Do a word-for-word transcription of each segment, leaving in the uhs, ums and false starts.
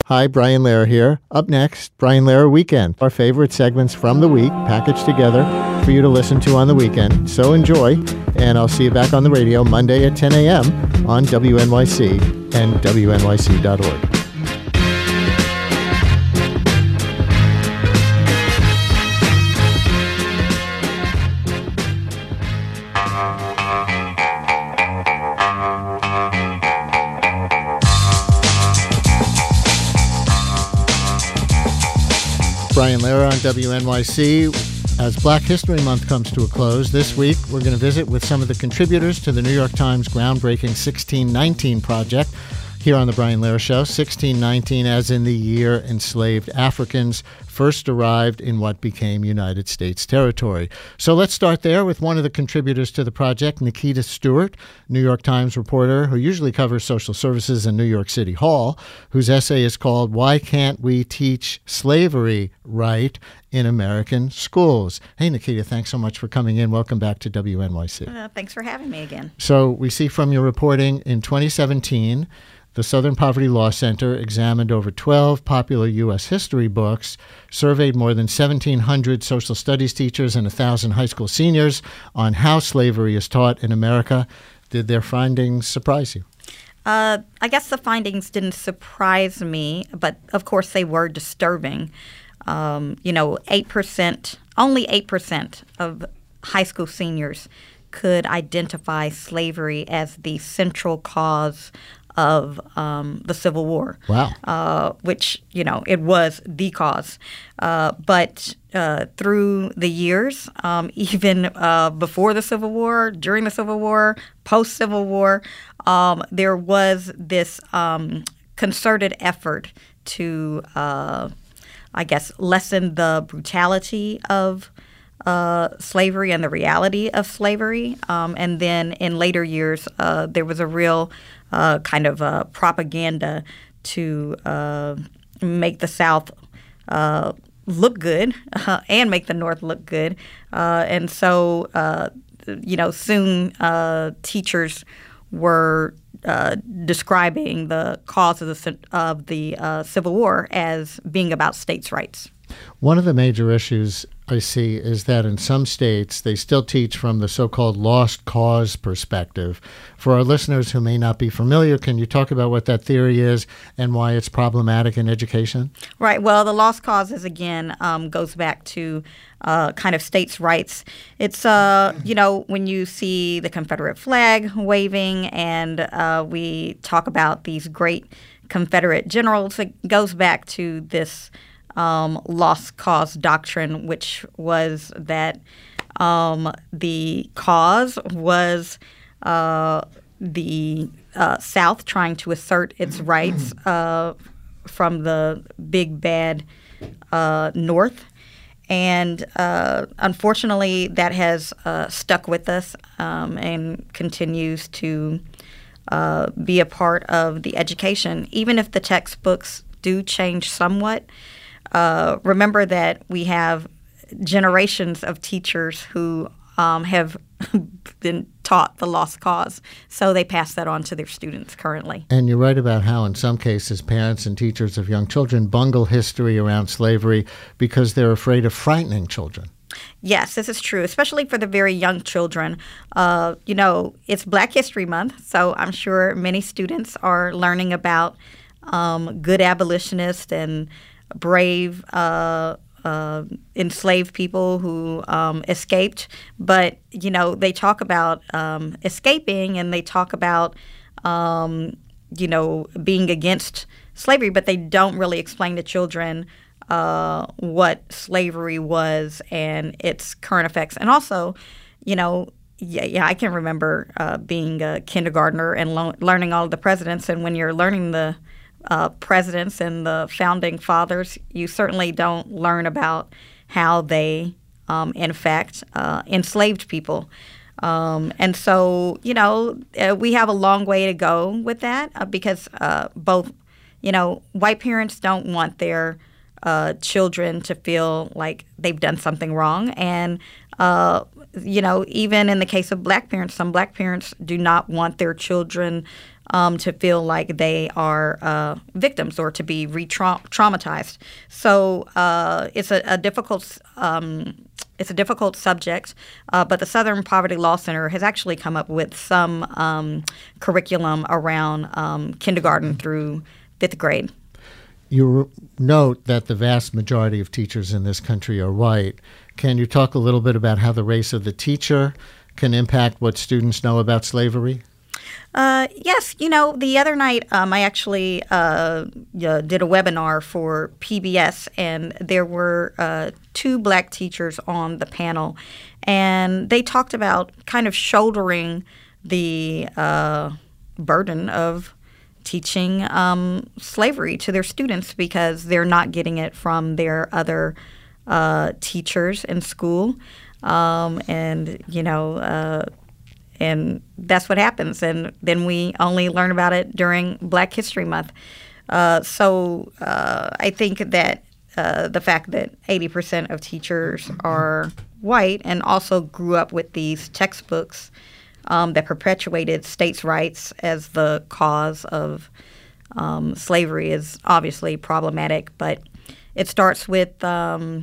Hi, Brian Lehrer here. Up next, Brian Lehrer Weekend, our favorite segments from the week packaged together for you to listen to on the weekend. So enjoy, and I'll see you back on the radio Monday at ten a.m. on W N Y C and W N Y C dot org. Brian Lehrer on W N Y C. As Black History Month comes to a close, this week we're going to visit with some of the contributors to the New York Times groundbreaking sixteen nineteen project here on the Brian Lehrer Show. sixteen nineteen as in the year enslaved Africans first arrived in what became United States territory. So let's start there with one of the contributors to the project, Nikita Stewart, New York Times reporter who usually covers social services in New York City Hall, whose essay is called "Why Can't We Teach Slavery Right in American Schools?" Hey, Nikita, thanks so much for coming in. Welcome back to W N Y C. Uh, thanks for having me again. So we see from your reporting in twenty seventeen, the Southern Poverty Law Center examined over twelve popular U S history books, surveyed more than seventeen hundred social studies teachers and one thousand high school seniors on how slavery is taught in America. Did their findings surprise you? Uh, I guess the findings didn't surprise me, but of course they were disturbing. Um, you know, eight percent, only eight percent of high school seniors could identify slavery as the central cause of um, the Civil War. Wow. Uh, which, you know, it was the cause. Uh, but uh, through the years, um, even uh, before the Civil War, during the Civil War, post-Civil War, um, there was this um, concerted effort to, uh, I guess, lessen the brutality of uh, slavery and the reality of slavery. Um, and then in later years, uh, there was a real Uh, kind of uh, propaganda to uh, make the South uh, look good uh, and make the North look good. Uh, and so, uh, you know, soon uh, teachers were uh, describing the cause of the, of the uh, Civil War as being about states' rights. One of the major issues I see is that in some states, they still teach from the so-called lost cause perspective. For our listeners who may not be familiar, can you talk about what that theory is and why it's problematic in education? Right. Well, the lost causes, again, um, goes back to uh, kind of states' rights. It's, uh, you know, when you see the Confederate flag waving and uh, we talk about these great Confederate generals, it goes back to this Um, lost cause doctrine, which was that um, the cause was uh, the uh, South trying to assert its rights uh, from the big bad uh, North. And uh, unfortunately, that has uh, stuck with us um, and continues to uh, be a part of the education, even if the textbooks do change somewhat. Uh, remember that we have generations of teachers who um, have been taught the lost cause, so they pass that on to their students currently. And you write about how in some cases parents and teachers of young children bungle history around slavery because they're afraid of frightening children. Yes, this is true, especially for the very young children. Uh, you know, it's Black History Month, so I'm sure many students are learning about um, good abolitionists and brave uh, uh, enslaved people who um, escaped. But, you know, they talk about um, escaping and they talk about, um, you know, being against slavery, but they don't really explain to children uh, what slavery was and its current effects. And also, you know, yeah, yeah I can remember uh, being a kindergartner and lo- learning all of the presidents. And when you're learning the Uh, presidents and the founding fathers, you certainly don't learn about how they, um, in fact, uh, enslaved people. Um, and so, you know, uh, we have a long way to go with that uh, because uh, both, you know, white parents don't want their uh, children to feel like they've done something wrong. And uh, you know, even in the case of black parents, some black parents do not want their children um, to feel like they are uh, victims or to be re-traumatized. So uh, it's a, a difficult um, it's a difficult subject, uh, but the Southern Poverty Law Center has actually come up with some um, curriculum around um, kindergarten through fifth grade. You note that the vast majority of teachers in this country are white. Can you talk a little bit about how the race of the teacher can impact what students know about slavery? Uh, yes. You know, the other night um, I actually uh, uh, did a webinar for P B S, and there were uh, two black teachers on the panel, and they talked about kind of shouldering the uh, burden of teaching um, slavery to their students because they're not getting it from their other uh, teachers in school. Um, and, you know, uh, and that's what happens. And then we only learn about it during Black History Month. Uh, so uh, I think that uh, the fact that eighty percent of teachers are white and also grew up with these textbooks Um, that perpetuated states' rights as the cause of um, slavery is obviously problematic. But it starts with um,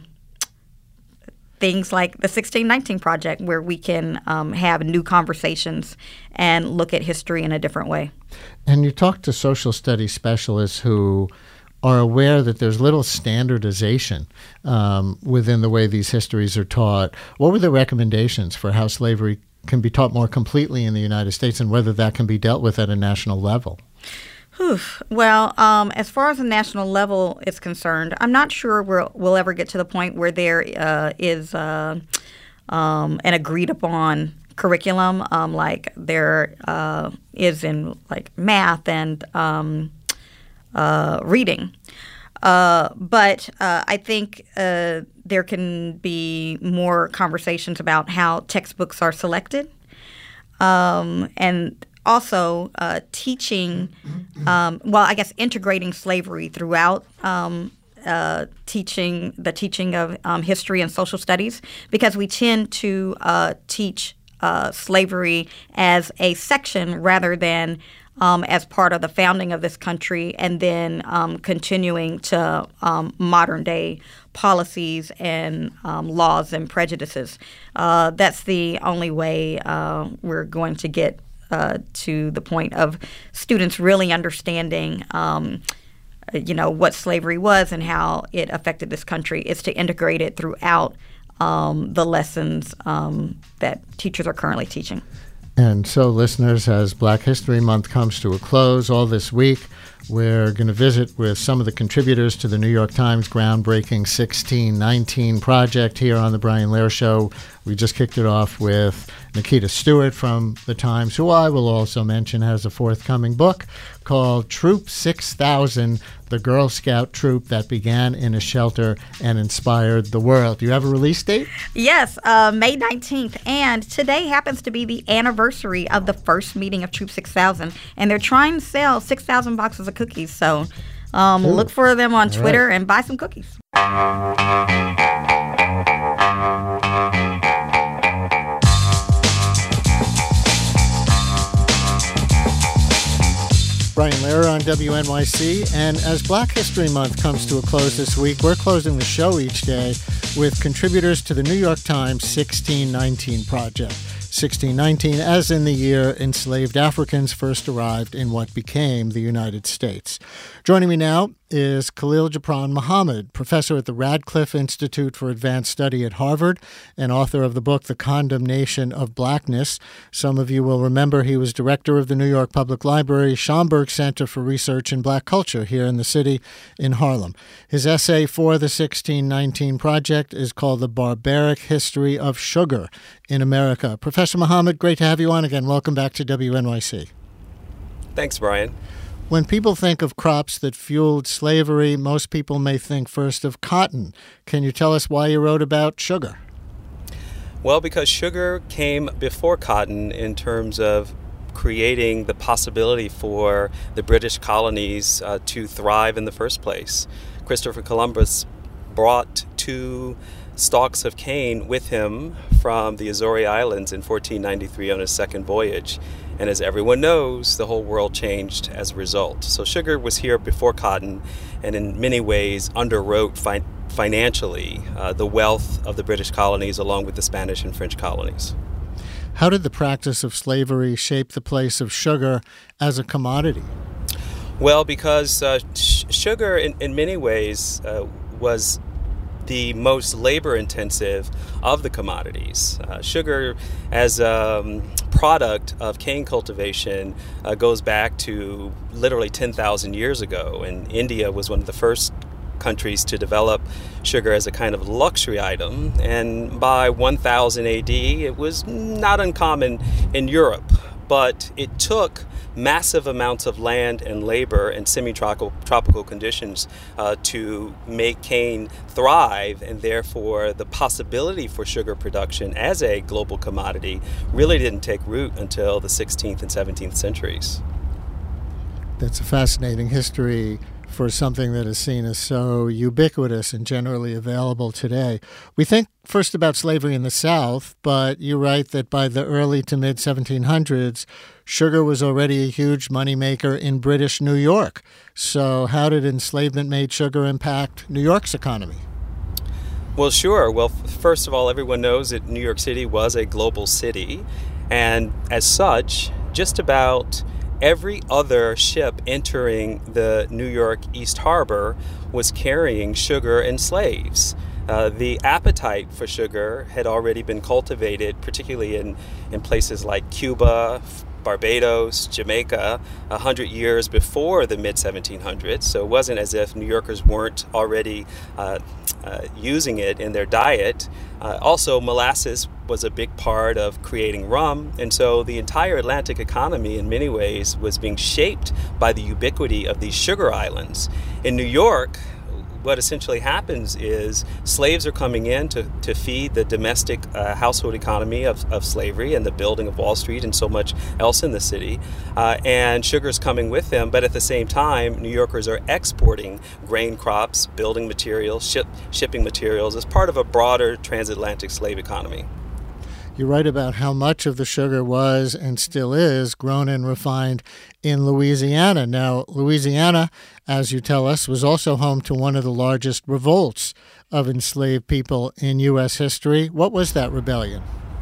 things like the sixteen nineteen Project, where we can um, have new conversations and look at history in a different way. And you talk to social studies specialists who are aware that there's little standardization um, within the way these histories are taught. What were the recommendations for how slavery can be taught more completely in the United States, and whether that can be dealt with at a national level? Whew. Well, um, as far as the national level is concerned, I'm not sure we'll, we'll ever get to the point where there uh, is uh, um, an agreed upon curriculum um, like there uh, is in like math and um, uh, reading. Uh, but uh, I think uh, there can be more conversations about how textbooks are selected, um, and also uh, teaching, um, well, I guess integrating slavery throughout um, uh, teaching the teaching of um, history and social studies, because we tend to uh, teach uh, slavery as a section rather than Um, as part of the founding of this country, and then um, continuing to um, modern day policies and um, laws and prejudices. Uh, that's the only way uh, we're going to get uh, to the point of students really understanding um, you know, what slavery was and how it affected this country, is to integrate it throughout um, the lessons um, that teachers are currently teaching. And so, listeners, as Black History Month comes to a close all this week, we're going to visit with some of the contributors to the New York Times groundbreaking sixteen nineteen Project here on The Brian Lehrer Show. We just kicked it off with Nikita Stewart from the Times, who I will also mention has a forthcoming book called Troop six thousand, the Girl Scout troop that began in a shelter and inspired the world. Do you have a release date? Yes, uh, May nineteenth. And today happens to be the anniversary of the first meeting of Troop six thousand. And they're trying to sell six thousand boxes of cookies. So um, look for them on Twitter and buy some cookies. Brian Lehrer on W N Y C, and as Black History Month comes to a close this week, we're closing the show each day with contributors to the New York Times sixteen nineteen Project. sixteen nineteen, as in the year enslaved Africans first arrived in what became the United States. Joining me now is Khalil Gibran Muhammad, professor at the Radcliffe Institute for Advanced Study at Harvard and author of the book The Condemnation of Blackness. Some of you will remember he was director of the New York Public Library Schomburg Center for Research in Black Culture here in the city in Harlem. His essay for the sixteen nineteen Project is called The Barbaric History of Sugar in America. Professor Muhammad, great to have you on again. Welcome back to W N Y C. Thanks, Brian. When people think of crops that fueled slavery, most people may think first of cotton. Can you tell us why you wrote about sugar? Well, because sugar came before cotton in terms of creating the possibility for the British colonies uh, to thrive in the first place. Christopher Columbus brought to stalks of cane with him from the Azores Islands in fourteen ninety-three on his second voyage. And as everyone knows, the whole world changed as a result. So sugar was here before cotton, and in many ways underwrote fi- financially uh, the wealth of the British colonies along with the Spanish and French colonies. How did the practice of slavery shape the place of sugar as a commodity? Well, because uh, sh- sugar in, in many ways uh, was the most labor-intensive of the commodities. Uh, sugar as a um, product of cane cultivation uh, goes back to literally ten thousand years ago, and India was one of the first countries to develop sugar as a kind of luxury item, and by one thousand A D it was not uncommon in Europe, but it took massive amounts of land and labor and semi-tropical tropical conditions uh, to make cane thrive, and therefore the possibility for sugar production as a global commodity really didn't take root until the sixteenth and seventeenth centuries. That's a fascinating history for something that is seen as so ubiquitous and generally available today. We think first about slavery in the South, but you write that by the early to mid seventeen hundreds, sugar was already a huge moneymaker in British New York. So how did enslavement-made sugar impact New York's economy? Well, sure. Well, first of all, everyone knows that New York City was a global city, and as such, just about every other ship entering the New York East Harbor was carrying sugar and slaves. Uh, the appetite for sugar had already been cultivated, particularly in, in places like Cuba, Barbados, Jamaica, a hundred years before the mid seventeen hundreds. So it wasn't as if New Yorkers weren't already uh, uh, using it in their diet. Uh, also, molasses was a big part of creating rum, and so the entire Atlantic economy in many ways was being shaped by the ubiquity of these sugar islands. In New York, what essentially happens is slaves are coming in to, to feed the domestic uh, household economy of, of slavery and the building of Wall Street and so much else in the city. Uh, and sugar's coming with them, but at the same time, New Yorkers are exporting grain crops, building materials, ship, shipping materials as part of a broader transatlantic slave economy. You write about how much of the sugar was and still is grown and refined in Louisiana. Now, Louisiana, as you tell us, was also home to one of the largest revolts of enslaved people in U S history. What was that rebellion?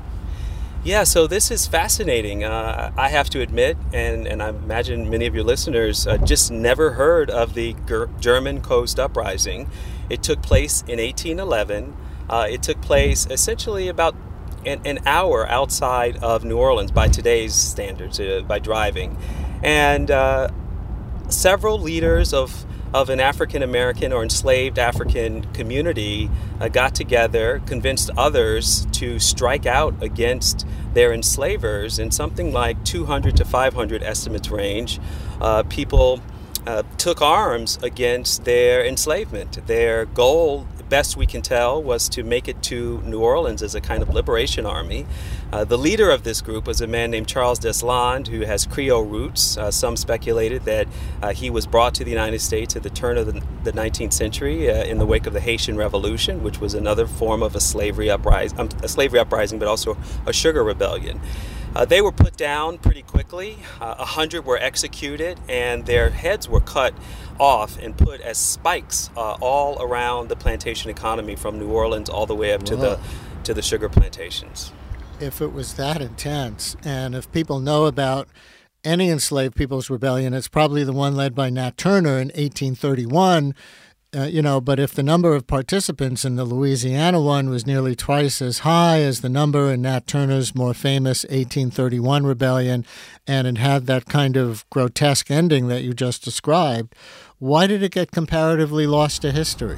Yeah, so this is fascinating. Uh, I have to admit, and, and I imagine many of your listeners uh, just never heard of the Ger- German Coast Uprising. It took place in eighteen eleven. Uh, it took place essentially about An, an hour outside of New Orleans by today's standards, uh, by driving. And uh, several leaders of, of an African-American or enslaved African community uh, got together, convinced others to strike out against their enslavers. In something like two hundred to five hundred estimates range, uh, people uh, took arms against their enslavement. Their goal, best we can tell, was to make it to New Orleans as a kind of liberation army. Uh, the leader of this group was a man named Charles Deslandes, who has Creole roots. Uh, some speculated that uh, he was brought to the United States at the turn of the, the nineteenth century uh, in the wake of the Haitian Revolution, which was another form of a slavery uprising, um, a slavery uprising, but also a sugar rebellion. Uh, they were put down pretty quickly. Uh, a hundred were executed, and their heads were cut off and put as spikes uh, all around the plantation economy, from New Orleans all the way up to the to the sugar plantations. If it was that intense, and if people know about any enslaved people's rebellion, it's probably the one led by Nat Turner in eighteen thirty-one. Uh, you know, but if the number of participants in the Louisiana one was nearly twice as high as the number in Nat Turner's more famous eighteen thirty-one rebellion, and it had that kind of grotesque ending that you just described, why did it get comparatively lost to history?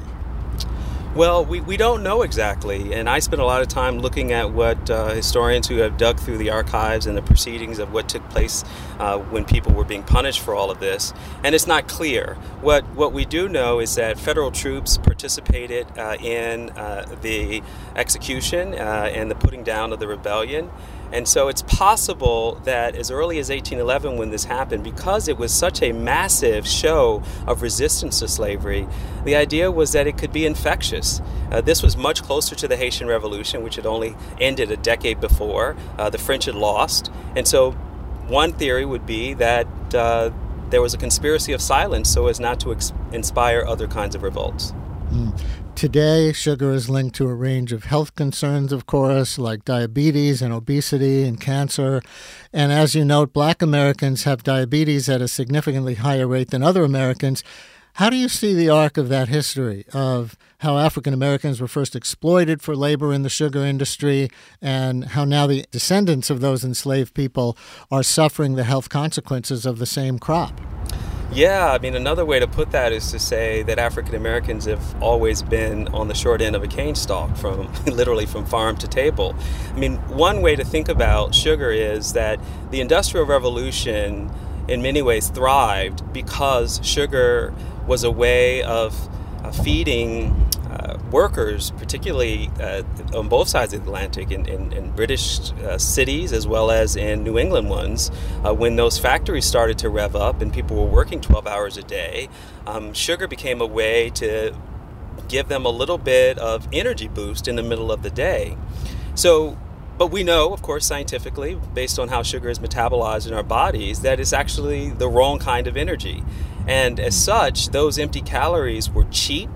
Well, we, we don't know exactly, and I spent a lot of time looking at what uh, historians who have dug through the archives and the proceedings of what took place uh, when people were being punished for all of this, and it's not clear. What what we do know is that federal troops participated uh, in uh, the execution uh, and the putting down of the rebellion, And so it's possible that as early as eighteen eleven, when this happened, because it was such a massive show of resistance to slavery, the idea was that it could be infectious. Uh, this was much closer to the Haitian Revolution, which had only ended a decade before. Uh, the French had lost. And so one theory would be that uh, there was a conspiracy of silence so as not to ex- inspire other kinds of revolts. Mm. Today, sugar is linked to a range of health concerns, of course, like diabetes and obesity and cancer. And as you note, Black Americans have diabetes at a significantly higher rate than other Americans. How do you see the arc of that history, of how African Americans were first exploited for labor in the sugar industry and how now the descendants of those enslaved people are suffering the health consequences of the same crop? Yeah, I mean, another way to put that is to say that African Americans have always been on the short end of a cane stalk, from literally from farm to table. I mean, one way to think about sugar is that the Industrial Revolution in many ways thrived because sugar was a way of uh, feeding uh, workers, particularly uh, on both sides of the Atlantic, in, in, in British uh, cities as well as in New England ones. Uh, when those factories started to rev up and people were working twelve hours a day, um, sugar became a way to give them a little bit of energy boost in the middle of the day. So, but we know, of course, scientifically, based on how sugar is metabolized in our bodies, that it's actually the wrong kind of energy. And as such, those empty calories were cheap,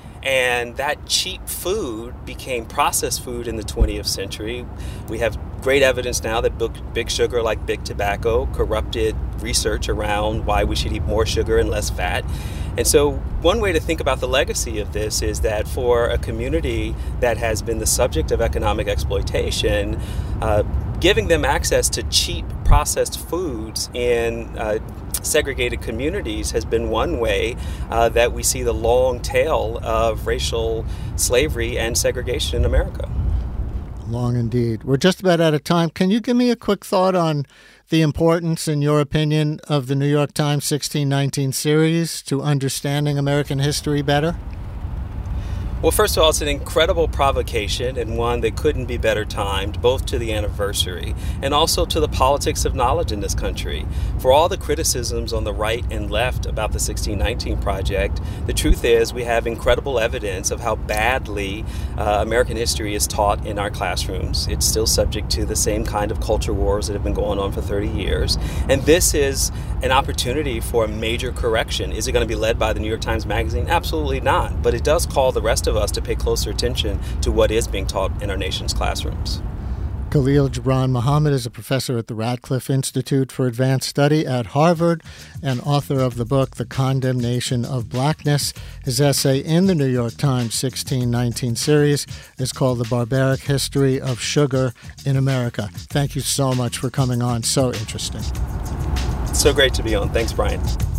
and that cheap food became processed food in the twentieth century. We have great evidence now that big sugar, like big tobacco, corrupted research around why we should eat more sugar and less fat. And so one way to think about the legacy of this is that for a community that has been the subject of economic exploitation, uh, giving them access to cheap processed foods in uh, segregated communities has been one way uh, that we see the long tail of racial slavery and segregation in America. Long indeed. We're just about out of time. Can you give me a quick thought on the importance, in your opinion, of the New York Times sixteen nineteen series to understanding American history better? Well, first of all, it's an incredible provocation and one that couldn't be better timed, both to the anniversary and also to the politics of knowledge in this country. For all the criticisms on the right and left about the sixteen nineteen Project, the truth is we have incredible evidence of how badly uh, American history is taught in our classrooms. It's still subject to the same kind of culture wars that have been going on for thirty years. And this is an opportunity for a major correction. Is it going to be led by the New York Times Magazine? Absolutely not. But it does call the rest of us to pay closer attention to what is being taught in our nation's classrooms. Khalil Gibran Muhammad is a professor at the Radcliffe Institute for Advanced Study at Harvard and author of the book, The Condemnation of Blackness. His essay in the New York Times sixteen nineteen series is called The Barbaric History of Sugar in America. Thank you so much for coming on. So interesting. It's so great to be on. Thanks, Brian.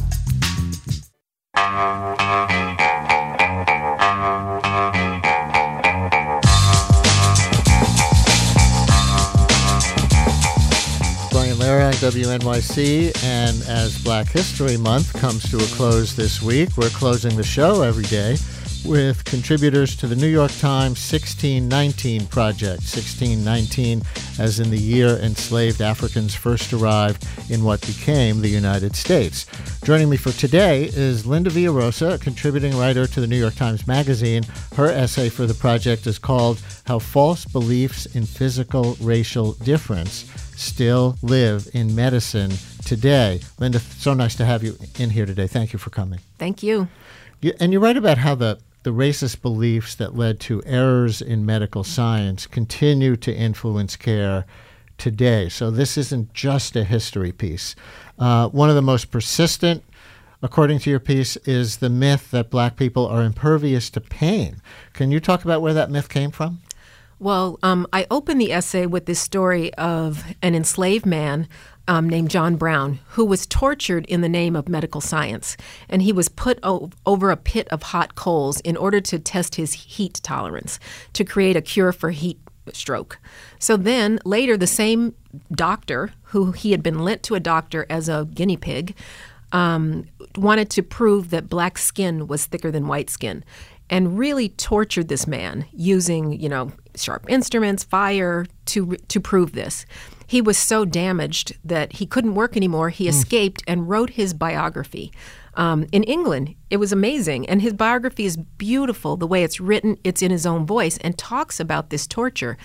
Lara, W N Y C, and as Black History Month comes to a close this week, we're closing the show every day with contributors to the New York Times sixteen nineteen Project. sixteen nineteen as in the year enslaved Africans first arrived in what became the United States. Joining me for today is Linda Villarosa, a contributing writer to the New York Times Magazine. Her essay for the project is called How False Beliefs in Physical Racial Difference Still Live in Medicine Today. Linda, so nice to have you in here today. Thank you for coming. Thank you. you and you write about how the, the racist beliefs that led to errors in medical science continue to influence care today. So this isn't just a history piece. Uh, one of the most persistent, according to your piece, is the myth that Black people are impervious to pain. Can you talk about where that myth came from? Well, um, I opened the essay with this story of an enslaved man um, named John Brown, who was tortured in the name of medical science. And he was put o- over a pit of hot coals in order to test his heat tolerance, to create a cure for heat stroke. So then later, the same doctor, who he had been lent to a doctor as a guinea pig, um, wanted to prove that black skin was thicker than white skin, and really tortured this man using, you know, sharp instruments, fire, to to prove this. He was so damaged that he couldn't work anymore. He escaped and wrote his biography. Um, in England, it was amazing. And his biography is beautiful, the way it's written. It's in his own voice and talks about this torture.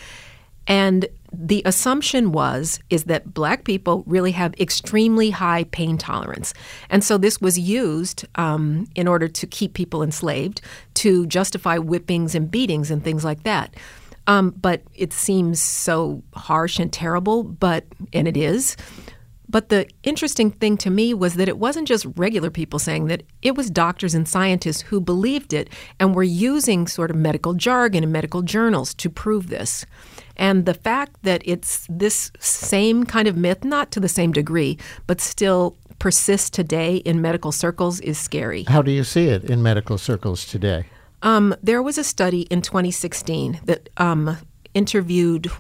And the assumption was, is that black people really have extremely high pain tolerance. And so this was used um, in order to keep people enslaved, to justify whippings and beatings and things like that. Um, but it seems so harsh and terrible, but and it is. But the interesting thing to me was that it wasn't just regular people saying that. It was doctors and scientists who believed it and were using sort of medical jargon and medical journals to prove this. And the fact that it's this same kind of myth, not to the same degree, but still persists today in medical circles is scary. How do you see it in medical circles today? Um, there was a study in twenty sixteen that um, interviewed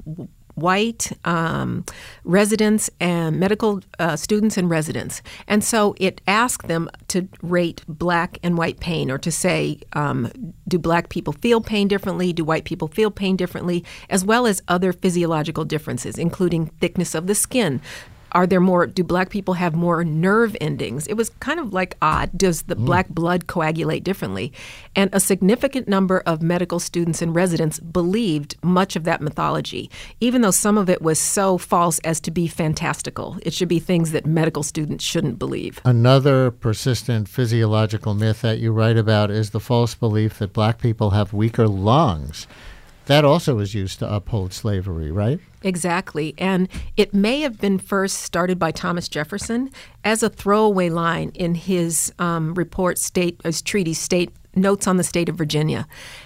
white um, residents and medical uh, students and residents. And so it asked them to rate black and white pain, or to say, um, do black people feel pain differently? Do white people feel pain differently? As well as other physiological differences, including thickness of the skin. Are there more, do black people have more nerve endings? It was kind of like odd. Does the mm. black blood coagulate differently? And a significant number of medical students and residents believed much of that mythology, even though some of it was so false as to be fantastical. It should be things that medical students shouldn't believe. Another persistent physiological myth that you write about is the false belief that black people have weaker lungs. That also was used to uphold slavery, right? Exactly. And it may have been first started by Thomas Jefferson as a throwaway line in his um, report, state, his treaty, state notes on the state of Virginia.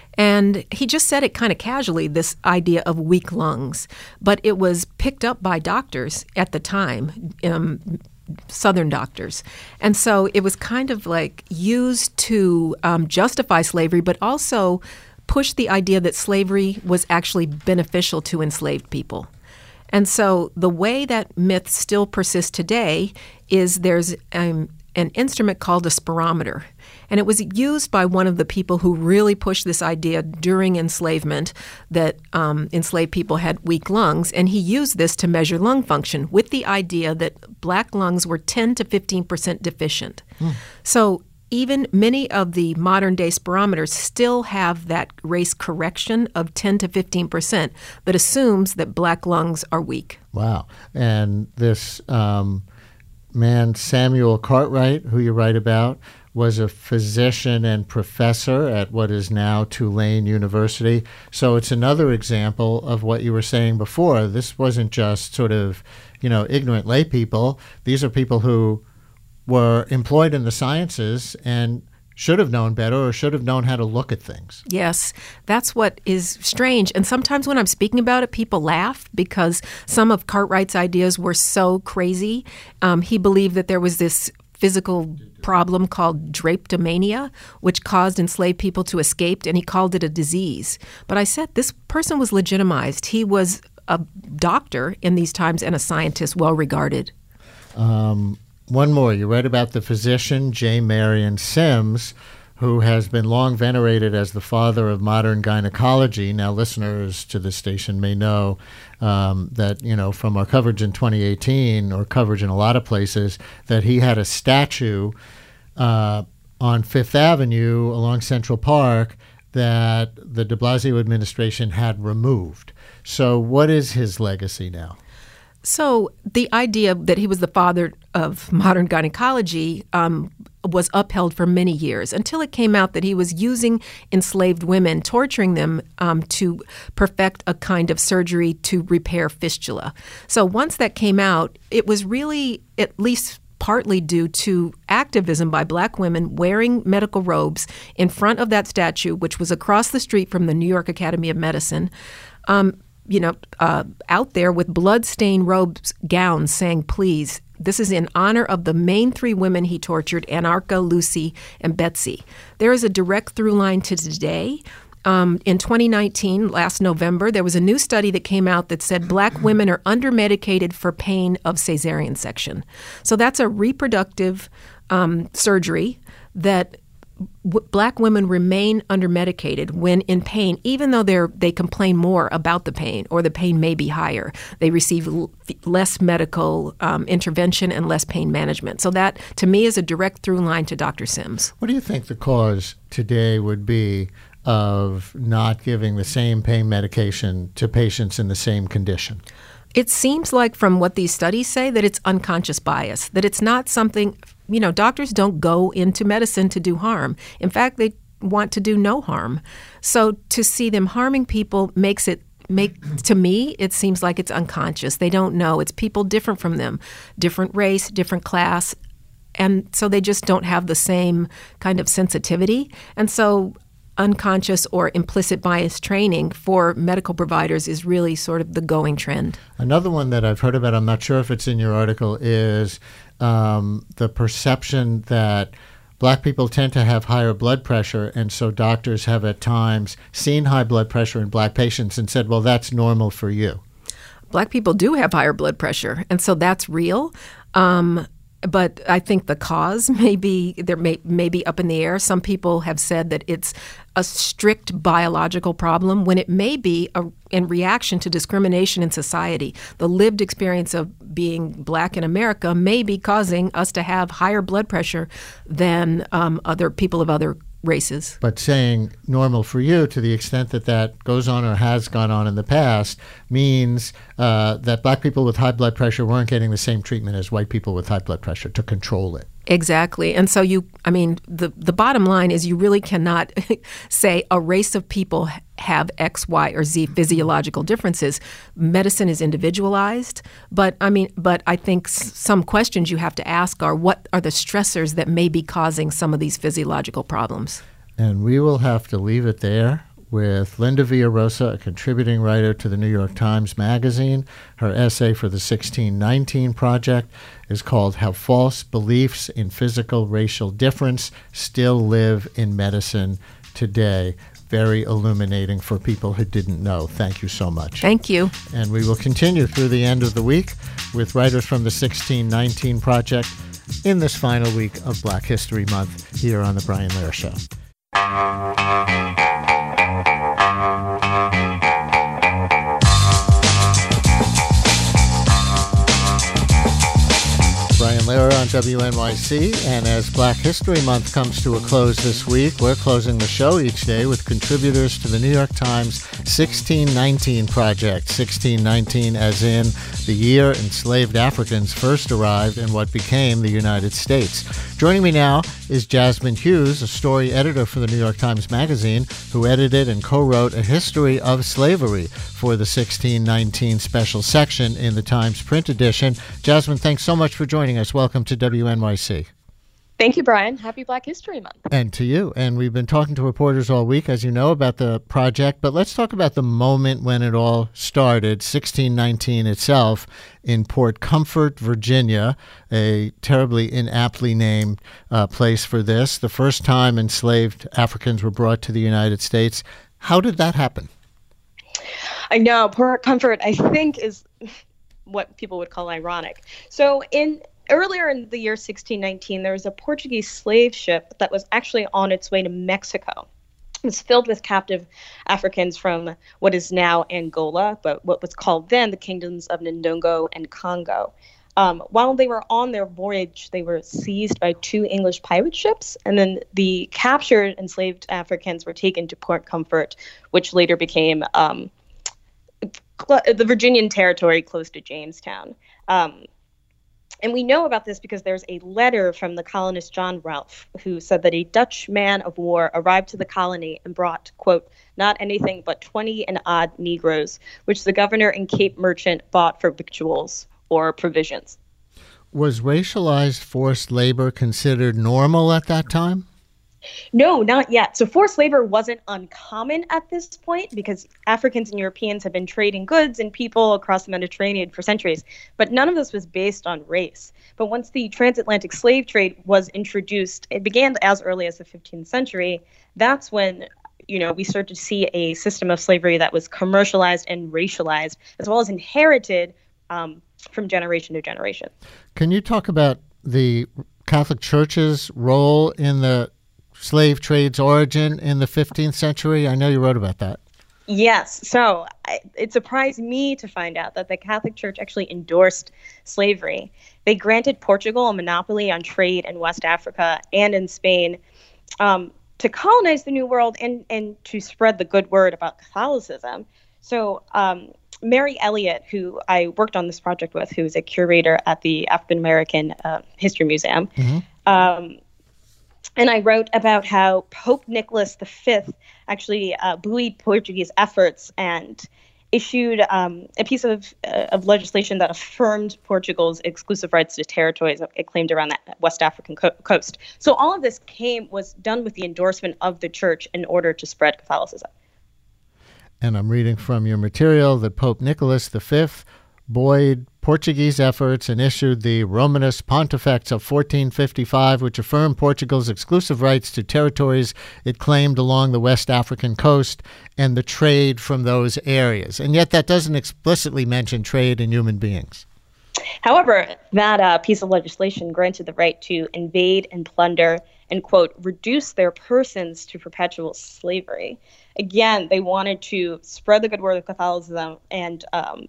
And he just said it kind of casually, this idea of weak lungs. But it was picked up by doctors at the time, um, Southern doctors. And so it was kind of like used to um, justify slavery, but also push the idea that slavery was actually beneficial to enslaved people. And so the way that myth still persists today is there's um, an instrument called a spirometer. And it was used by one of the people who really pushed this idea during enslavement that um, enslaved people had weak lungs. And he used this to measure lung function with the idea that black lungs were ten to fifteen percent deficient. Mm. So even many of the modern-day spirometers still have that race correction of ten to fifteen percent that assumes that black lungs are weak. Wow. And this um, man, Samuel Cartwright, who you write about, was a physician and professor at what is now Tulane University. So it's another example of what you were saying before. This wasn't just sort of, you know, ignorant lay people. These are people who were employed in the sciences and should have known better, or should have known how to look at things. Yes, that's what is strange. And sometimes when I'm speaking about it, people laugh because some of Cartwright's ideas were so crazy. Um, he believed that there was this physical problem called drapetomania, which caused enslaved people to escape, and he called it a disease. But I said this person was legitimized. He was a doctor in these times and a scientist, well regarded. Um, One more. You read about the physician, J. Marion Sims, who has been long venerated as the father of modern gynecology. Now, listeners to this station may know um, that, you know, from our coverage in twenty eighteen, or coverage in a lot of places, that he had a statue uh, on Fifth Avenue along Central Park that the de Blasio administration had removed. So what is his legacy now? So the idea that he was the father of modern gynecology um, was upheld for many years until it came out that he was using enslaved women, torturing them um, to perfect a kind of surgery to repair fistula. So once that came out, it was really at least partly due to activism by black women wearing medical robes in front of that statue, which was across the street from the New York Academy of Medicine. Um, you know, uh, out there with blood-stained robes, gowns, saying, please, this is in honor of the main three women he tortured, Anarcha, Lucy, and Betsy. There is a direct through line to today. Um, in twenty nineteen, last November, there was a new study that came out that said black women are under-medicated for pain of cesarean section. So that's a reproductive um, surgery that w- black women remain undermedicated when in pain, even though they're they complain more about the pain or the pain may be higher. They receive l- less medical um, intervention and less pain management. So that, to me, is a direct through line to Doctor Sims. What do you think the cause today would be of not giving the same pain medication to patients in the same condition? It seems like from what these studies say that it's unconscious bias, that it's not something, you know, doctors don't go into medicine to do harm. In fact, they want to do no harm. So to see them harming people makes it make to me, it seems like it's unconscious. They don't know. It's people different from them, different race, different class. And so they just don't have the same kind of sensitivity. And so unconscious or implicit bias training for medical providers is really sort of the going trend. Another one that I've heard about, I'm not sure if it's in your article, is um, the perception that black people tend to have higher blood pressure, and so doctors have at times seen high blood pressure in black patients and said, well, that's normal for you. Black people do have higher blood pressure, and so that's real. Um, But I think the cause may be, there may, may be up in the air. Some people have said that it's a strict biological problem when it may be a, in reaction to discrimination in society. The lived experience of being black in America may be causing us to have higher blood pressure than um, other people of other races. But saying normal for you, to the extent that that goes on or has gone on in the past, means uh, that black people with high blood pressure weren't getting the same treatment as white people with high blood pressure to control it. Exactly. And so you, I mean, the, the bottom line is you really cannot say a race of people have X, Y, or Z physiological differences. Medicine is individualized, but I mean, but I think s- some questions you have to ask are, what are the stressors that may be causing some of these physiological problems? And we will have to leave it there with Linda Villarosa, a contributing writer to the New York Times Magazine. Her essay for the sixteen nineteen Project is called How False Beliefs in Physical Racial Difference Still Live in Medicine Today. Very illuminating for people who didn't know. Thank you so much. Thank you. And we will continue through the end of the week with writers from the sixteen nineteen Project in this final week of Black History Month here on The Brian Lehrer Show. Brian Lehrer on W N Y C, and as Black History Month comes to a close this week, we're closing the show each day with contributors to the New York Times sixteen nineteen Project. sixteen nineteen as in the year enslaved Africans first arrived in what became the United States. Joining me now is Jasmine Hughes, a story editor for the New York Times Magazine, who edited and co-wrote a history of slavery for the sixteen nineteen special section in the Times print edition. Jasmine, thanks so much for joining us. Welcome to W N Y C. Thank you, Brian. Happy Black History Month. And to you. And we've been talking to reporters all week, as you know, about the project. But let's talk about the moment when it all started, sixteen nineteen itself, in Port Comfort, Virginia, a terribly inaptly named uh, place for this. The first time enslaved Africans were brought to the United States. How did that happen? I know. Port Comfort, I think, is what people would call ironic. So in earlier in the year sixteen nineteen, there was a Portuguese slave ship that was actually on its way to Mexico. It was filled with captive Africans from what is now Angola, but what was called then the kingdoms of Ndongo and Congo. Um, while they were on their voyage, they were seized by two English pirate ships, and then the captured enslaved Africans were taken to Port Comfort, which later became um, the Virginian territory close to Jamestown. Um, and we know about this because there's a letter from the colonist John Rolfe, who said that a Dutch man of war arrived to the colony and brought, quote, not anything but twenty and odd Negroes, which the governor and Cape merchant bought for victuals or provisions. Was racialized forced labor considered normal at that time? No, not yet. So forced labor wasn't uncommon at this point because Africans and Europeans had been trading goods and people across the Mediterranean for centuries. But none of this was based on race. But once the transatlantic slave trade was introduced, it began as early as the fifteenth century. That's when, you know, we started to see a system of slavery that was commercialized and racialized, as well as inherited um, from generation to generation. Can you talk about the Catholic Church's role in the slave trade's origin in the fifteenth century? I know you wrote about that. Yes. So I, it surprised me to find out that the Catholic Church actually endorsed slavery. They granted Portugal a monopoly on trade in West Africa and in Spain um, to colonize the New World and, and to spread the good word about Catholicism. So um, Mary Elliott, who I worked on this project with, who is a curator at the African American uh, History Museum, mm-hmm. um, and I wrote about how Pope Nicholas the Fifth actually uh, buoyed Portuguese efforts and issued um, a piece of uh, of legislation that affirmed Portugal's exclusive rights to territories it claimed around that West African co- coast. So all of this came was done with the endorsement of the church in order to spread Catholicism. And I'm reading from your material that Pope Nicholas the Fifth buoyed Portuguese efforts and issued the Romanus Pontifex of fourteen fifty-five, which affirmed Portugal's exclusive rights to territories it claimed along the West African coast and the trade from those areas. And yet that doesn't explicitly mention trade in human beings. However, that uh, piece of legislation granted the right to invade and plunder and, quote, reduce their persons to perpetual slavery. Again, they wanted to spread the good word of Catholicism, and um,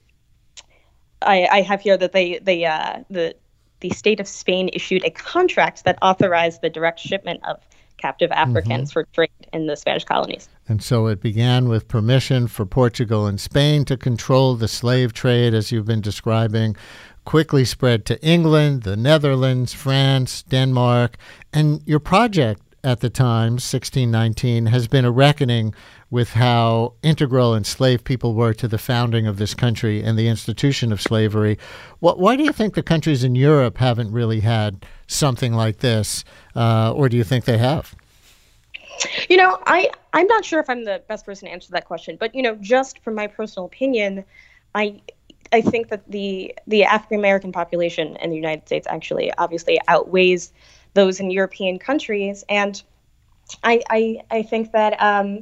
I, I have here that they, they uh, the the state of Spain issued a contract that authorized the direct shipment of captive Africans mm-hmm. for trade in the Spanish colonies. And so it began with permission for Portugal and Spain to control the slave trade, as you've been describing, quickly spread to England, the Netherlands, France, Denmark. And your project at the time, sixteen nineteen, has been a reckoning with how integral enslaved people were to the founding of this country and the institution of slavery. What, why do you think the countries in Europe haven't really had something like this, uh, or do you think they have? You know, I, I'm not sure if I'm the best person to answer that question, but, you know, just from my personal opinion, I I think that the the African American population in the United States actually obviously outweighs those in European countries. And I I, I think that um,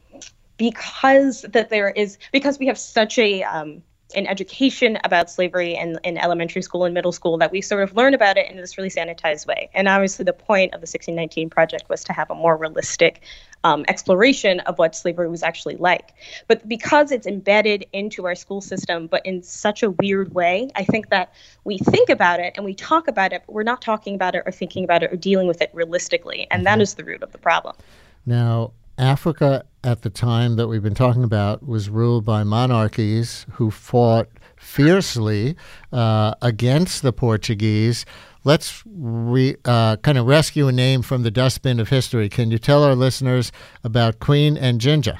because that there is because we have such a um, an education about slavery in, in elementary school and middle school that we sort of learn about it in this really sanitized way. And obviously the point of the sixteen nineteen project was to have a more realistic um, exploration of what slavery was actually like. But because it's embedded into our school system, but in such a weird way, I think that we think about it and we talk about it, but we're not talking about it or thinking about it or dealing with it realistically. And that is the root of the problem. Now, Africa at the time that we've been talking about was ruled by monarchies who fought fiercely uh, against the Portuguese. Let's re, uh, kind of rescue a name from the dustbin of history. Can you tell our listeners about Queen Njinja?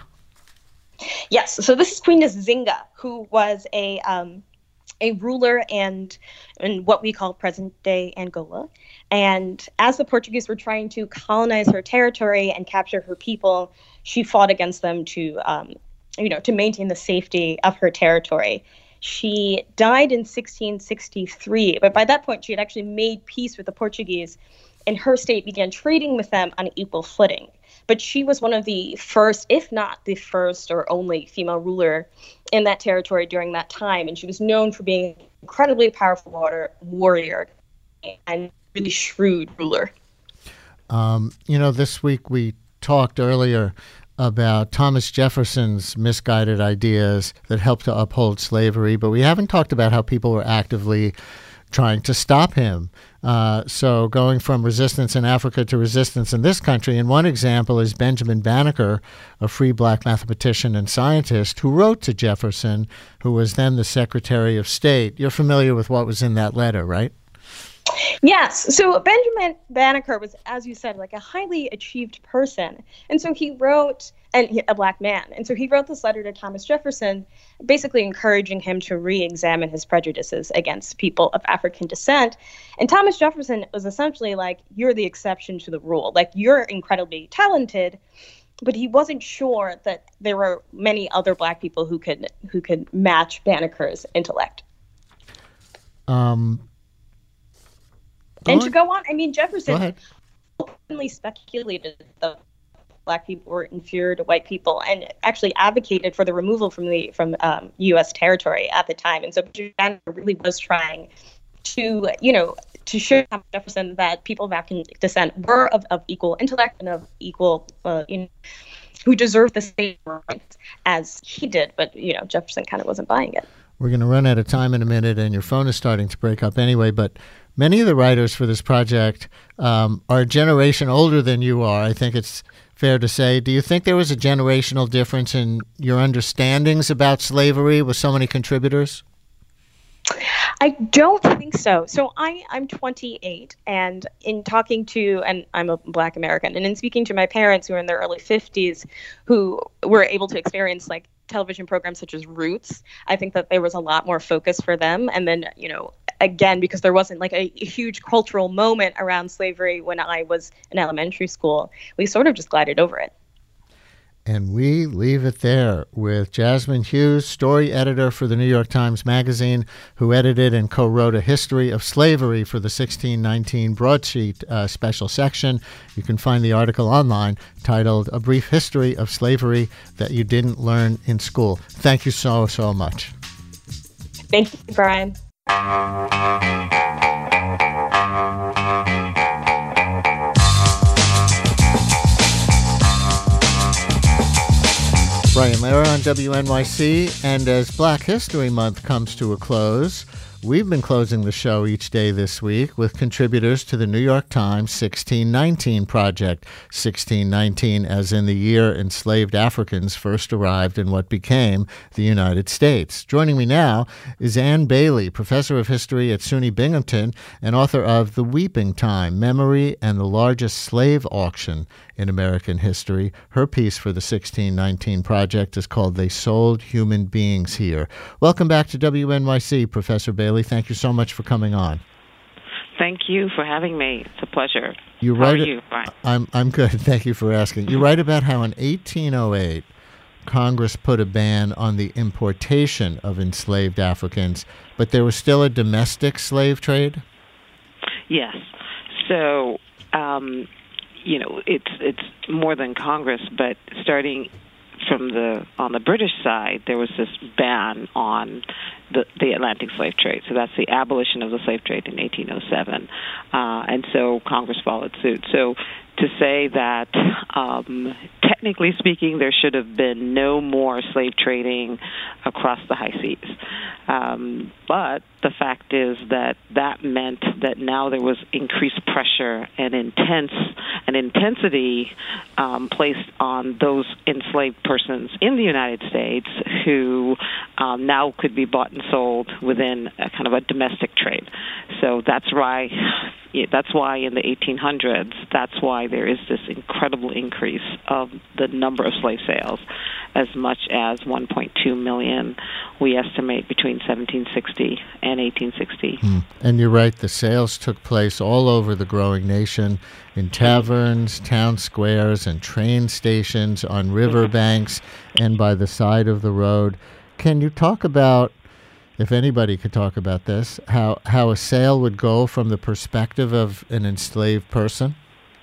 Yes. So this is Queen Nzinga, who was a um, a ruler and in what we call present-day Angola. And as the Portuguese were trying to colonize her territory and capture her people, she fought against them to, um, you know, to maintain the safety of her territory. She died in sixteen sixty-three, but by that point, she had actually made peace with the Portuguese, and her state began trading with them on equal footing. But she was one of the first, if not the first or only female ruler in that territory during that time, and she was known for being an incredibly powerful water, warrior and really shrewd ruler. Um, you know, this week we talked earlier about Thomas Jefferson's misguided ideas that helped to uphold slavery, but we haven't talked about how people were actively trying to stop him. Uh, so going from resistance in Africa to resistance in this country, and one example is Benjamin Banneker, a free black mathematician and scientist who wrote to Jefferson, who was then the Secretary of State. You're familiar with what was in that letter, right? Yes. So Benjamin Banneker was, as you said, like a highly achieved person. And so he wrote, and he, a black man. And so he wrote this letter to Thomas Jefferson, basically encouraging him to re-examine his prejudices against people of African descent. And Thomas Jefferson was essentially like, you're the exception to the rule. Like, you're incredibly talented, but he wasn't sure that there were many other black people who could who could match Banneker's intellect. Um. And to go on, I mean, Jefferson openly speculated that black people were inferior to white people and actually advocated for the removal from the from um, U S territory at the time. And so Banneker really was trying to, you know, to show Thomas Jefferson that people of African descent were of, of equal intellect and of equal, uh, you know, who deserved the same rights as he did. But, you know, Jefferson kind of wasn't buying it. We're going to run out of time in a minute, and your phone is starting to break up anyway, but many of the writers for this project um, are a generation older than you are. I think it's fair to say. Do you think there was a generational difference in your understandings about slavery with so many contributors? I don't think so. So I, I'm twenty-eight, and in talking to, and I'm a Black American, and in speaking to my parents who are in their early fifties, who were able to experience like television programs such as Roots, I think that there was a lot more focus for them. And then, you know, again, because there wasn't like a, a huge cultural moment around slavery when I was in elementary school, we sort of just glided over it. And we leave it there with Jasmine Hughes, story editor for the New York Times Magazine, who edited and co-wrote a history of slavery for the sixteen nineteen broadsheet uh, special section. You can find the article online titled A Brief History of Slavery That You Didn't Learn in School. Thank you so, so much. Thank you, Brian. Brian Lehrer on W N Y C, and as Black History Month comes to a close, we've been closing the show each day this week with contributors to the New York Times sixteen nineteen Project. sixteen nineteen as in the year enslaved Africans first arrived in what became the United States. Joining me now is Ann Bailey, professor of history at SUNY Binghamton and author of The Weeping Time, Memory and the Largest Slave Auction in American History. Her piece for the sixteen nineteen Project is called They Sold Human Beings Here. Welcome back to W N Y C, Professor Bailey. Thank you so much for coming on. Thank you for having me. It's a pleasure. You how write are it, you, Brian? I'm, I'm good. Thank you for asking. You write about how in eighteen oh eight, Congress put a ban on the importation of enslaved Africans, but there was still a domestic slave trade? Yes. So, um, you know, it's it's more than Congress, but starting from the on the British side, there was this ban on the, the Atlantic slave trade. So that's the abolition of the slave trade in eighteen oh seven, uh, and so Congress followed suit. So to say that, um, technically speaking, there should have been no more slave trading across the high seas. Um, but the fact is that that meant that now there was increased pressure and intense and intensity um, placed on those enslaved persons in the United States who um, now could be bought and sold within a kind of a domestic trade. So that's why that's why in the eighteen hundreds, that's why there is this incredible increase of the number of slave sales, as much as one point two million, we estimate, between seventeen sixty and eighteen sixty. Mm. And you're right, the sales took place all over the growing nation, in taverns, town squares, and train stations, on river banks, and by the side of the road. Can you talk about, if anybody could talk about this, how, how a sale would go from the perspective of an enslaved person?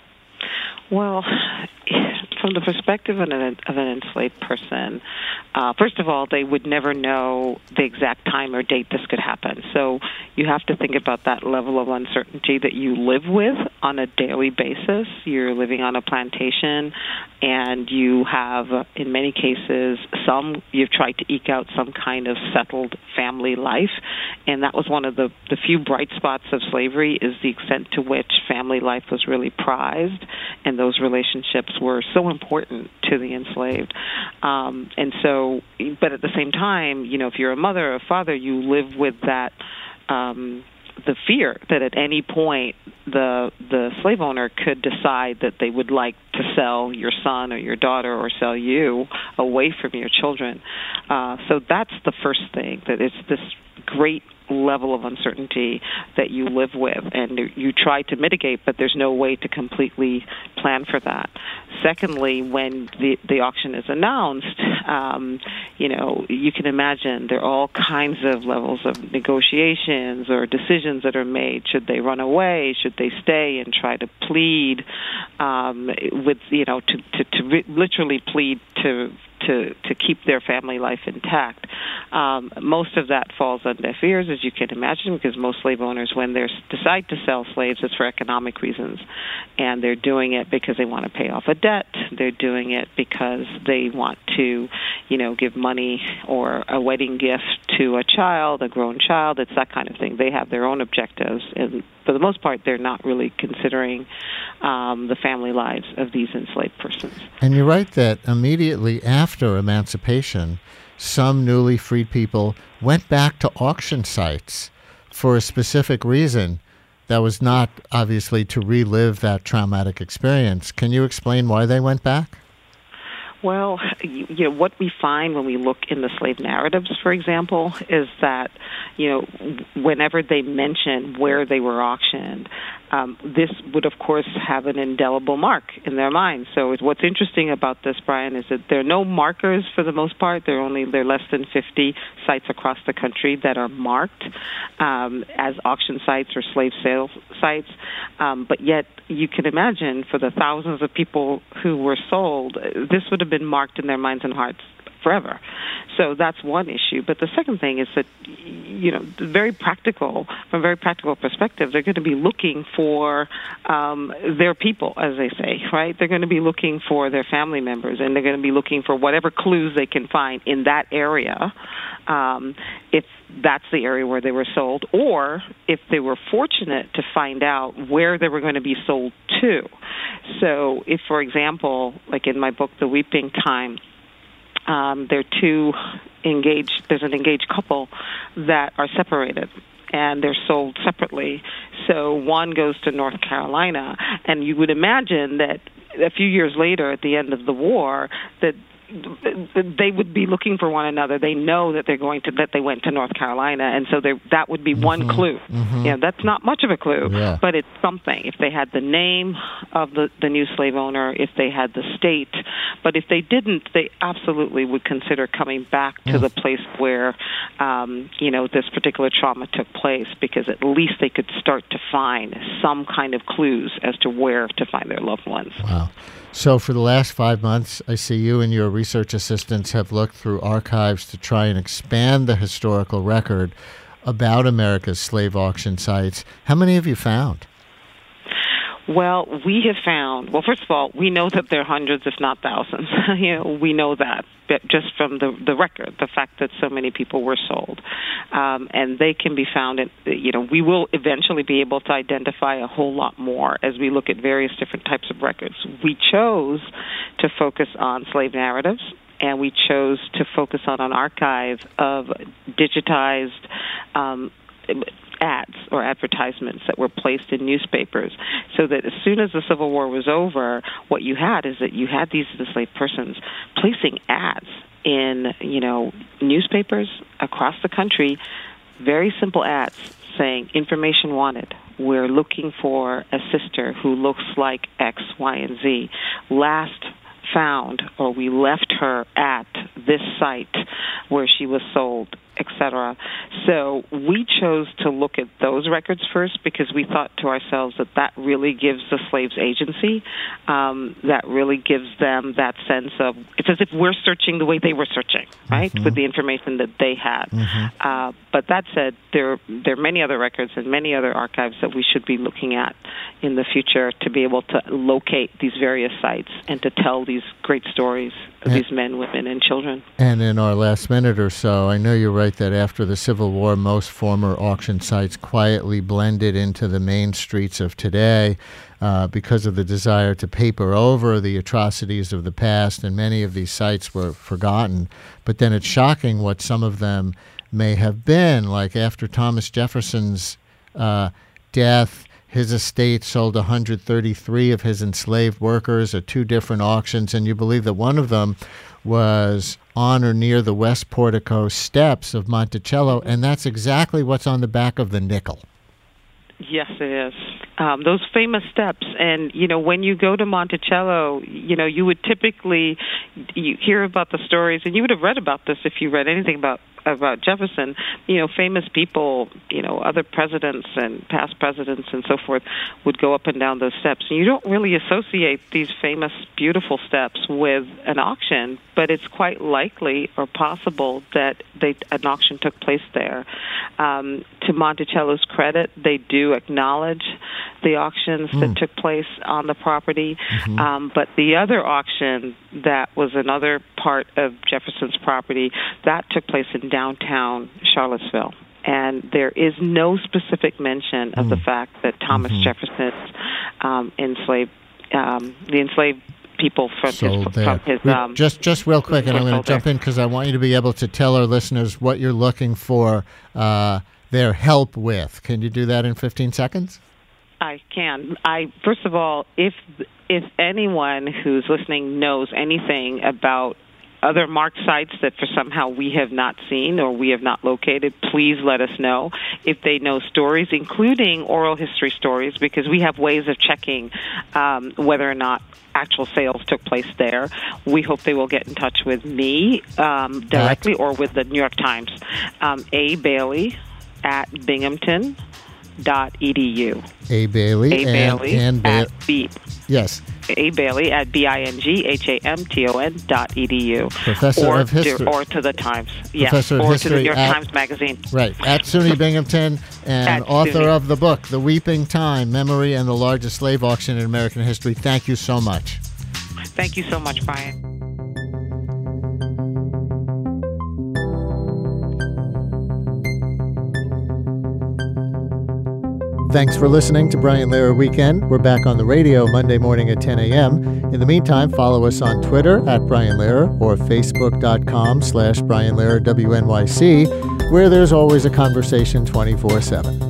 Well, from the perspective of an, of an enslaved person, uh, first of all, they would never know the exact time or date this could happen. So you have to think about that level of uncertainty that you live with on a daily basis. You're living on a plantation, and you have, in many cases, some you've tried to eke out some kind of settled family life, and that was one of the, the few bright spots of slavery, is the extent to which family life was really prized, and those relationships were so important to the enslaved. Um, and so, but at the same time, you know, if you're a mother or a father, you live with that, um, the fear that at any point the the slave owner could decide that they would like to sell your son or your daughter or sell you away from your children. Uh, so that's the first thing, that it's this great level of uncertainty that you live with, and you try to mitigate, but there's no way to completely plan for that. Secondly, when the, the auction is announced, um, you know, you can imagine there are all kinds of levels of negotiations or decisions that are made. Should they run away? Should they stay and try to plead um, with, you know, to, to, to re- literally plead to to to keep their family life intact. Um, most of that falls on deaf ears, as you can imagine, because most slave owners, when they decide to sell slaves, it's for economic reasons. And they're doing it because they want to pay off a debt. They're doing it because they want to, you know, give money or a wedding gift to a child, a grown child. It's that kind of thing. They have their own objectives, and for the most part, they're not really considering um, the family lives of these enslaved persons. And you write that immediately after emancipation, some newly freed people went back to auction sites for a specific reason that was not, obviously, to relive that traumatic experience. Can you explain why they went back? Well, you know, what we find when we look in the slave narratives, for example, is that, you know, whenever they mention where they were auctioned, um, this would, of course, have an indelible mark in their minds. So what's interesting about this, Brian, is that there are no markers for the most part. There are only there are less than fifty sites across the country that are marked um, as auction sites or slave sale sites. Um, but yet, you can imagine for the thousands of people who were sold, this would have been marked in their minds and hearts forever. So that's one issue. But the second thing is that, you know, very practical, from a very practical perspective, they're going to be looking for um, their people, as they say, right? They're going to be looking for their family members, and they're going to be looking for whatever clues they can find in that area, um, if that's the area where they were sold, or if they were fortunate to find out where they were going to be sold to. So if, for example, like in my book, The Weeping Time, Um, they're two engaged, there's an engaged couple that are separated, and they're sold separately. So one goes to North Carolina, and you would imagine that a few years later, at the end of the war, that they would be looking for one another. They know that they're going to that they went to North Carolina, and so that would be mm-hmm. one clue. Mm-hmm. You know, that's not much of a clue, yeah. but it's something. If they had the name of the, the new slave owner, if they had the state, but if they didn't, they absolutely would consider coming back to mm. the place where um, you know this particular trauma took place, because at least they could start to find some kind of clues as to where to find their loved ones. Wow. So for the last five months, I see you and your research assistants have looked through archives to try and expand the historical record about America's slave auction sites. How many have you found? Well, we have found, well, first of all, we know that there are hundreds, if not thousands. you know, we know that just from the, the record, the fact that so many people were sold. Um, and they can be found, in, you know, we will eventually be able to identify a whole lot more as we look at various different types of records. We chose to focus on slave narratives, and we chose to focus on an archive of digitized um ads or advertisements that were placed in newspapers, so that as soon as the Civil War was over, what you had is that you had these enslaved persons placing ads in, you know, newspapers across the country, very simple ads saying, information wanted. We're looking for a sister who looks like X, Y, and Z. Last found, or we left her at this site where she was sold, et cetera. So we chose to look at those records first because we thought to ourselves that that really gives the slaves agency. Um, that really gives them that sense of, it's as if we're searching the way they were searching, right, mm-hmm. with the information that they had. Mm-hmm. Uh, but that said, there, there are many other records and many other archives that we should be looking at in the future to be able to locate these various sites and to tell these great stories of these men, women, and children. And in our last minute or so, I know you're right that after the Civil War, most former auction sites quietly blended into the main streets of today uh, because of the desire to paper over the atrocities of the past, and many of these sites were forgotten. But then it's shocking what some of them may have been, like after Thomas Jefferson's uh, death, his estate sold one hundred thirty-three of his enslaved workers at two different auctions, and you believe that one of them was on or near the West Portico steps of Monticello, and that's exactly what's on the back of the nickel. Yes, it is. Um, those famous steps. And, you know, when you go to Monticello, you know, you would typically you hear about the stories, and you would have read about this if you read anything about about Jefferson, you know, famous people, you know, other presidents and past presidents and so forth would go up and down those steps. And you don't really associate these famous, beautiful steps with an auction, but it's quite likely or possible that they, an auction took place there. Um, to Monticello's credit, they do acknowledge the auctions mm. that took place on the property. Mm-hmm. Um, but the other auction that was another part of Jefferson's property, that took place in downtown Charlottesville. And there is no specific mention of mm. the fact that Thomas mm-hmm. Jefferson um, enslaved um, the enslaved people from his, from his um, just just real quick, and I'm going to jump in because I want you to be able to tell our listeners what you're looking for uh, their help with. Can you do that in fifteen seconds? I can. I first of all, if if anyone who's listening knows anything about other marked sites that for somehow we have not seen or we have not located, please let us know. If they know stories, including oral history stories, because we have ways of checking um, whether or not actual sales took place there, we hope they will get in touch with me um, directly or with the New York Times. Um, A. Bailey at Binghamton. Dot edu. A Bailey, A Bailey and, and at B. Yes. A Bailey at B I N G H A M T O N dot edu. Professor or of History. To, or to the Times. Professor yes. of Or History to the New York at, Times Magazine. Right. At SUNY Binghamton and at author SUNY. of the book, The Weeping Time, Memory and the Largest Slave Auction in American History. Thank you so much. Thank you so much, Brian. Thanks for listening to Brian Lehrer Weekend. We're back on the radio Monday morning at ten a.m. In the meantime, follow us on Twitter at Brian Lehrer or Facebook.com slash Brian Lehrer W N Y C, where there's always a conversation twenty-four seven.